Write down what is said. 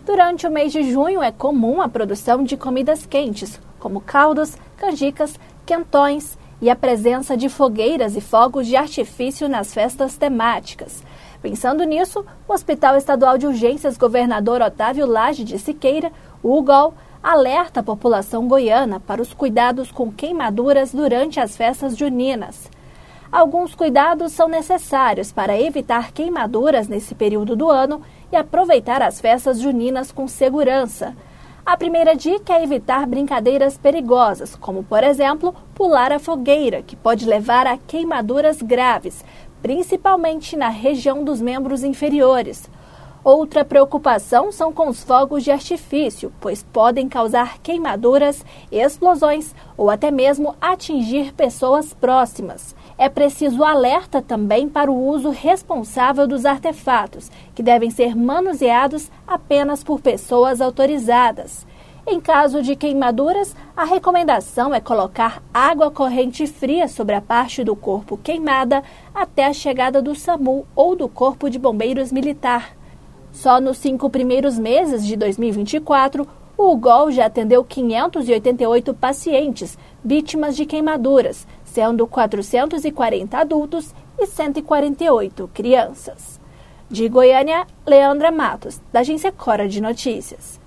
Durante o mês de junho é comum a produção de comidas quentes, como caldos, canjicas, quentões e a presença de fogueiras e fogos de artifício nas festas temáticas. Pensando nisso, o Hospital Estadual de Urgências Governador Otávio Lage de Siqueira, o UGOL, alerta a população goiana para os cuidados com queimaduras durante as festas juninas. Alguns cuidados são necessários para evitar queimaduras nesse período do ano e aproveitar as festas juninas com segurança. A primeira dica é evitar brincadeiras perigosas, como, por exemplo, pular a fogueira, que pode levar a queimaduras graves, principalmente na região dos membros inferiores. Outra preocupação são com os fogos de artifício, pois podem causar queimaduras, explosões ou até mesmo atingir pessoas próximas. É preciso alerta também para o uso responsável dos artefatos, que devem ser manuseados apenas por pessoas autorizadas. Em caso de queimaduras, a recomendação é colocar água corrente fria sobre a parte do corpo queimada até a chegada do SAMU ou do Corpo de Bombeiros Militar. Só nos 5 primeiros meses de 2024, o UGOL já atendeu 588 pacientes vítimas de queimaduras, sendo 440 adultos e 148 crianças. De Goiânia, Leandra Matos, da Agência Cora de Notícias.